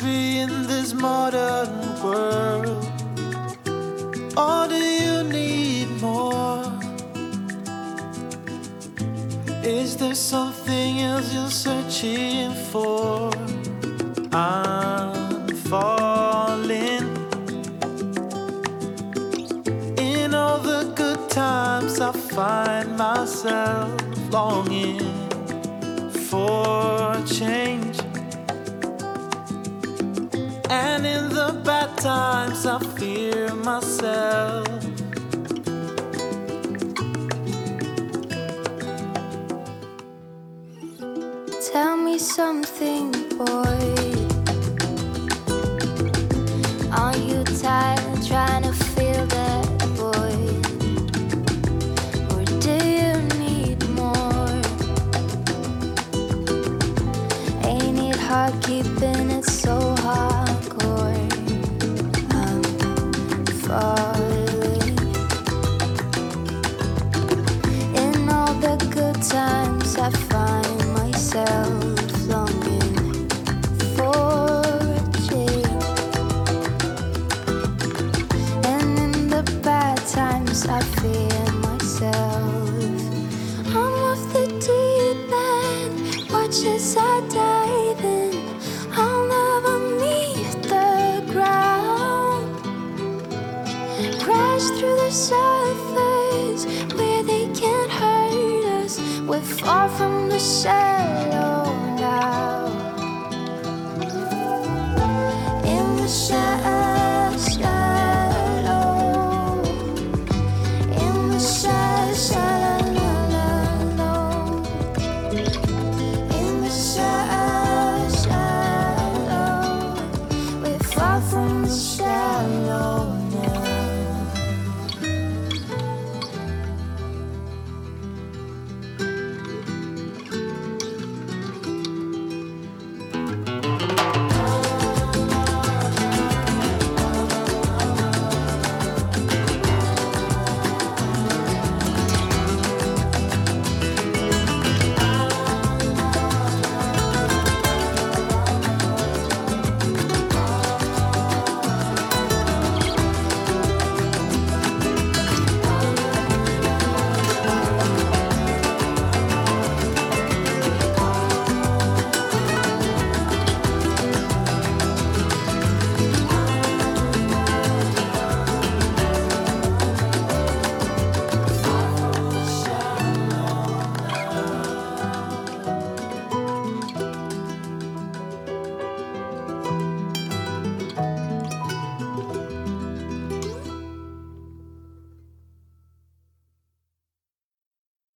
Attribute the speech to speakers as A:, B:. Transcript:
A: free in this modern world? Or do you need more? Is there something else you're searching for? I'm falling. In all the good times I find myself longing for change. And in the bad times I fear myself.
B: Tell me something, boy. Are you tired of trying to feel that void? Or do you need more? Ain't it hard keeping it so hardcore? I'm falling. In all the good times I find myself longing for a change. And in the bad times I fear myself. I'm off the deep end, watch as I dive in. I'll never meet the ground. Crash through the surface where they can't hurt us. We're far from the shallow now. In the shallow. In the shallow. In the shallow. We're far from the shallow.